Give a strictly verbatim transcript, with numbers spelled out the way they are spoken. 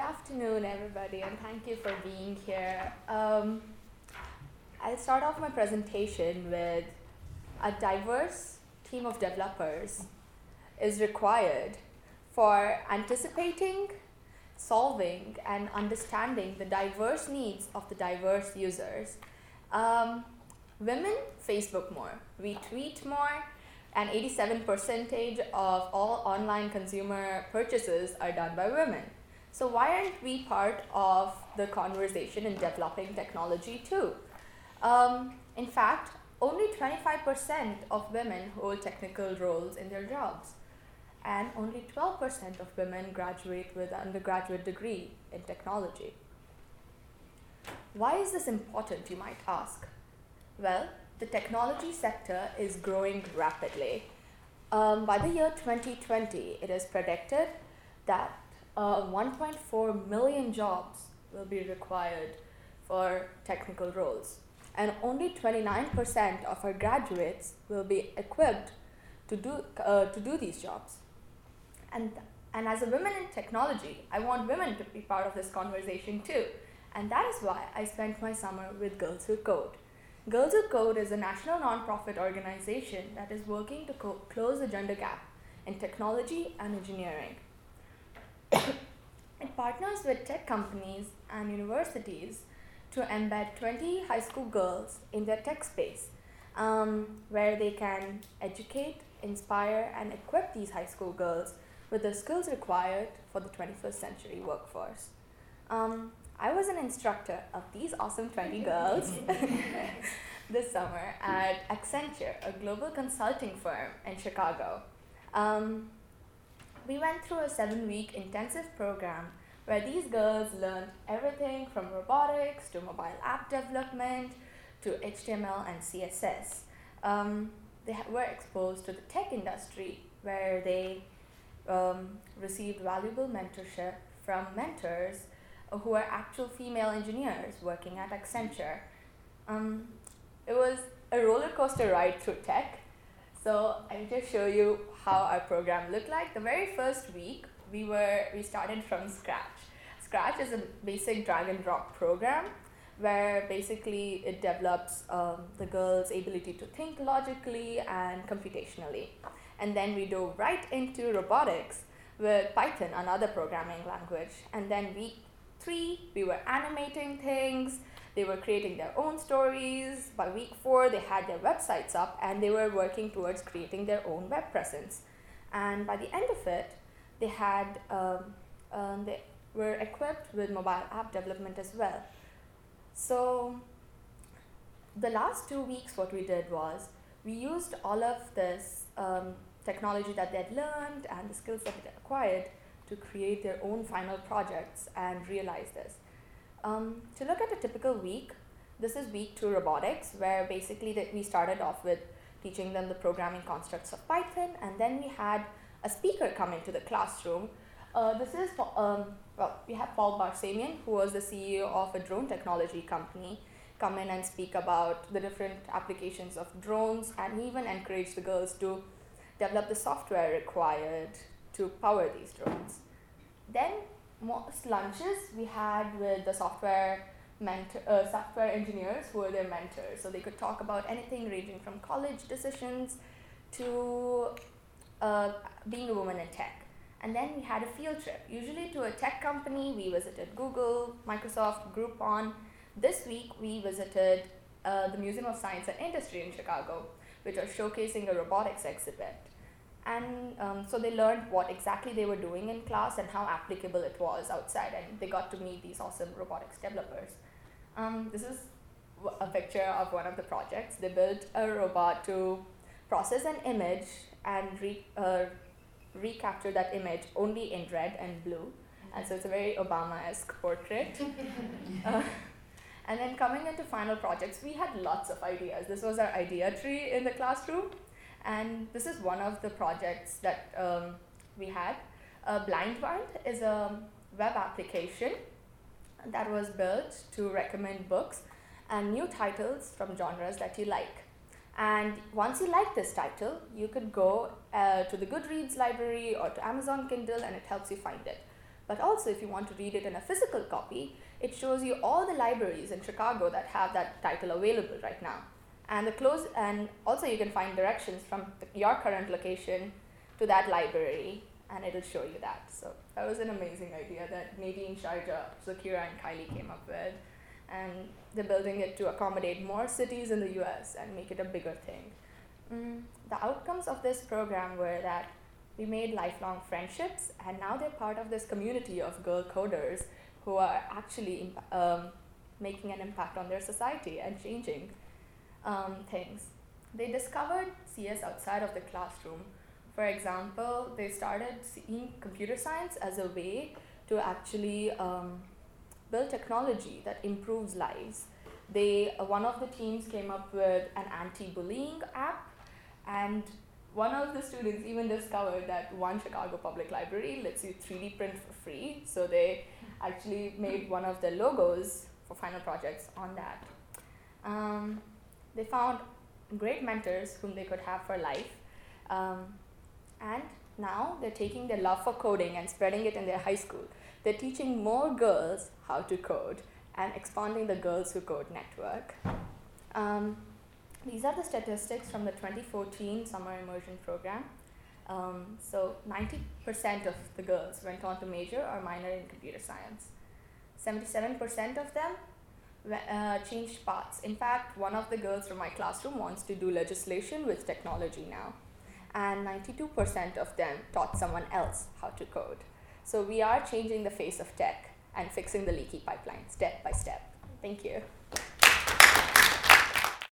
afternoon, everybody, and thank you for being here. Um, I'll start off my presentation with a diverse team of developers is required for anticipating, solving, and understanding the diverse needs of the diverse users. Um, women Facebook more, we tweet more, and eighty-seven percent of all online consumer purchases are done by women. So why aren't we part of the conversation in developing technology too? Um, in fact, only twenty-five percent of women hold technical roles in their jobs, and only twelve percent of women graduate with an undergraduate degree in technology. Why is this important, you might ask? Well, the technology sector is growing rapidly. Um, by the year twenty twenty, it is predicted that uh, one point four million jobs will be required for technical roles, and only twenty-nine percent of our graduates will be equipped to do uh, to do these jobs. And and as a woman in technology, I want women to be part of this conversation too, and that is why I spent my summer with Girls Who Code. Girls Who Code is a national non-profit organization that is working to co- close the gender gap in technology and engineering. It partners with tech companies and universities to embed twenty high school girls in their tech space, um, where they can educate, inspire, and equip these high school girls with the skills required for the twenty-first century workforce. Um, I was an instructor of these awesome twenty girls this summer at Accenture, a global consulting firm in Chicago. Um, we went through a seven-week intensive program where these girls learned everything from robotics to mobile app development to H T M L and C S S. Um, they ha- were exposed to the tech industry where they um, received valuable mentorship from mentors who are actual female engineers working at Accenture. Um, it was a roller coaster ride through tech. So I'll just show you how our program looked like. The very first week, we were we started from scratch. Scratch is a basic drag and drop program where basically it develops um, the girls' ability to think logically and computationally. And then we dove right into robotics with Python, another programming language. And then week three, we were animating things. They were creating their own stories. By week four, they had their websites up and they were working towards creating their own web presence. And by the end of it, they had um, um, they were equipped with mobile app development as well. So the last two weeks, what we did was we used all of this um, technology that they had learned and the skills that they had acquired to create their own final projects and realize this. Um, to look at a typical week, this is week two robotics, where basically that we started off with teaching them the programming constructs of Python, and then we had a speaker come into the classroom. Uh, this is, um, well, we have Paul Barsamian, who was the C E O of a drone technology company, come in and speak about the different applications of drones, and he even encouraged the girls to develop the software required to power these drones. Then most lunches we had with the software mentor, uh, software engineers who were their mentors. So they could talk about anything ranging from college decisions to uh, being a woman in tech. And then we had a field trip, usually to a tech company. We visited Google, Microsoft, Groupon. This week we visited uh, the Museum of Science and Industry in Chicago, which are showcasing a robotics exhibit. And um, so they learned what exactly they were doing in class and how applicable it was outside, and they got to meet these awesome robotics developers. Um, this is w- a picture of one of the projects. They built a robot to process an image and re- uh, recapture that image only in red and blue. And so it's a very Obama-esque portrait. uh, and then coming into final projects, we had lots of ideas. This was our idea tree in the classroom. And this is one of the projects that um, we had. Uh, Blindwand is a web application that was built to recommend books and new titles from genres that you like. And once you like this title, you could go uh, to the Goodreads library or to Amazon Kindle, and it helps you find it. But also, if you want to read it in a physical copy, it shows you all the libraries in Chicago that have that title available right now. And the close, and also you can find directions from the, your current location to that library, and it'll show you that. So that was an amazing idea that Nadine, Sharjah, Zakira, and Kylie came up with. And they're building it to accommodate more cities in the U S and make it a bigger thing. Mm, the outcomes of this program were that we made lifelong friendships, and now they're part of this community of girl coders who are actually imp- um, making an impact on their society and changing um, things. They discovered C S outside of the classroom. For example, they started seeing computer science as a way to actually um, build technology that improves lives. They, uh, one of the teams came up with an anti-bullying app, and one of the students even discovered that one Chicago Public Library lets you three D print for free. So they actually made one of the logos for final projects on that. Um, they found great mentors whom they could have for life. Um, and now they're taking their love for coding and spreading it in their high school. They're teaching more girls how to code and expanding the Girls Who Code network. Um, these are the statistics from the twenty fourteen Summer Immersion Program. Um, so ninety percent of the girls went on to major or minor in computer science. seventy-seven percent of them uh, changed paths. In fact, one of the girls from my classroom wants to do legislation with technology now. And ninety-two percent of them taught someone else how to code. So we are changing the face of tech and fixing the leaky pipeline step by step. Thank you.